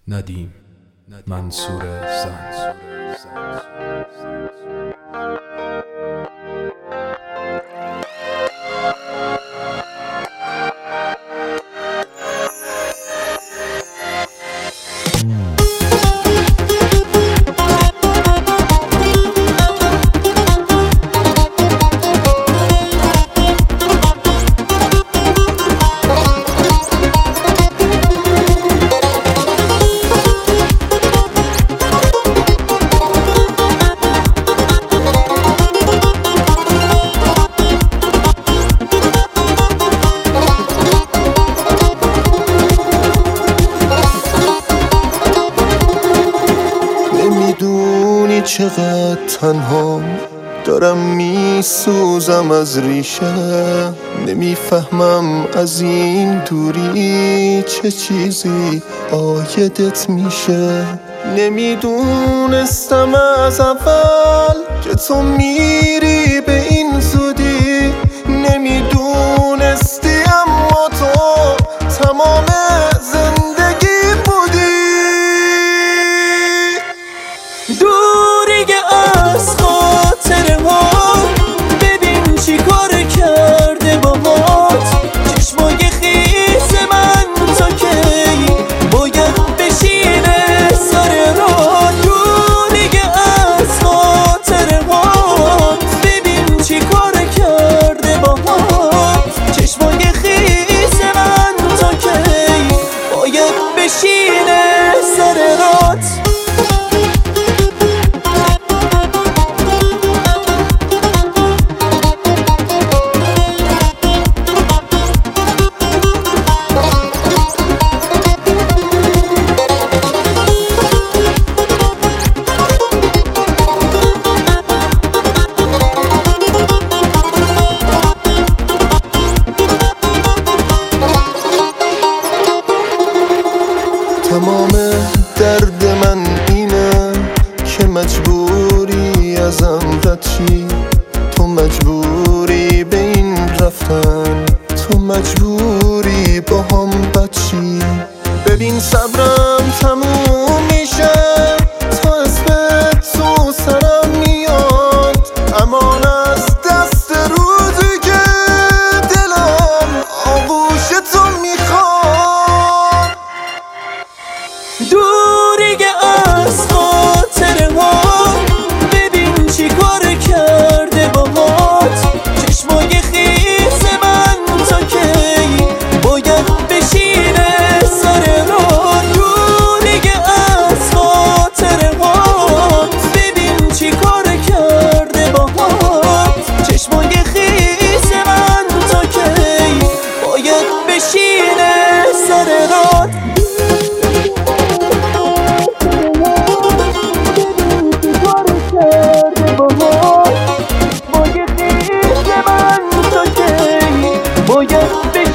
ندیم منصور زن. نمیدونی چقدر تنها دارم میسوزم از ریشه. نمیفهمم از این دوری چه چیزی عایدت میشه. نمیدونستم از اول که تو میری به این زودی. نمیدونستی اما تو تمام زندگی بودی. دوری از خاطره ها ببین چی کار کرده باهات. چشمای خیس من تا کی باید بشینه سر راه. دوری از خاطره ها ببین چی کار کرده باهات. چشمای خیس من تا کی باید بشینه سر راه. تمام درد من اینه که مجبوری ازم رد شی. تو مجبوری به این رفتن، تو مجبوری با هم بد شی. ببین صبرم تموم میشه تا اسمت تو سرم میاد. امان از دست روزی که دلم آغوش تو میخواد. دوری از خاطره ها ببین چی کار کرده باهات. چشمای خیس من تا کی باید بشینه سر راه. دوری از خاطره ها ببین چی کار کرده باهات. چشمای خیس من تا کی باید بشینه سر راه. باید